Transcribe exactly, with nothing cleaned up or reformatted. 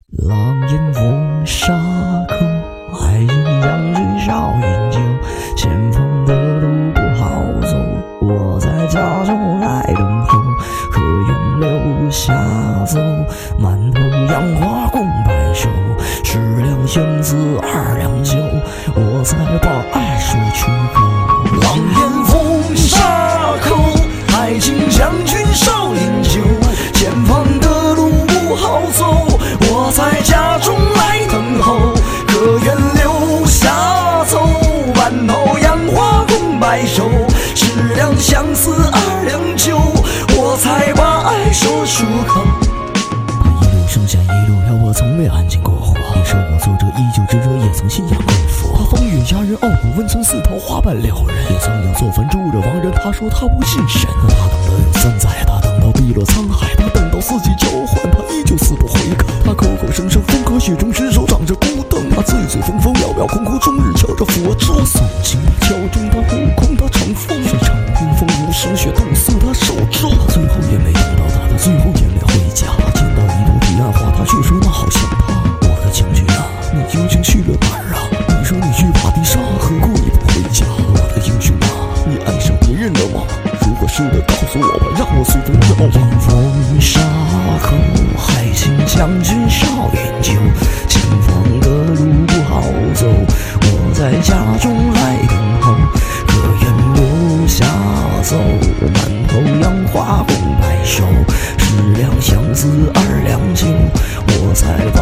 狼烟风沙口，爱情将军少饮酒。前方的路不好走，我在家中来等候。可愿留下走，满头杨花共白首。十两相思二两酒，我才把爱说出口。狼烟风沙口，爱情将军少饮酒。前方的路不好走，我在家中来等候。可愿留下走，满头杨花共白首。十两相思二两酒，我才把爱说出口。他一路上下一路绕，我从未安静过活。你说我作者依旧执着，也曾信仰过佛。他风月佳人傲骨温存似桃花般撩人，也曾要做坟住着亡人。他说他不信神，他等了有三载，他等到碧落沧海，他等到四季交换，他依旧死不悔改。他口口声声风和雪中伸手掌着孤灯，他醉醉风风摇摇空空终日敲着佛珠。诵经敲钟，他悟空，他乘风水长冰封无声雪冻死他手中。他最后也没等到他，他最后也没回家。他见到一朵彼岸花，他却说那好像他。我的将军啊，你究竟去了哪儿啊？你说你去帕蒂莎，何故你不回家？我的英雄啊，你爱上别人了吗？如果是的，告诉我吧，让我随风摇吧。风沙口，爱情将军少饮酒。前方的路不好走，我在家中来等候。可愿留下走，满头杨花共白首。十两相思二两酒，我才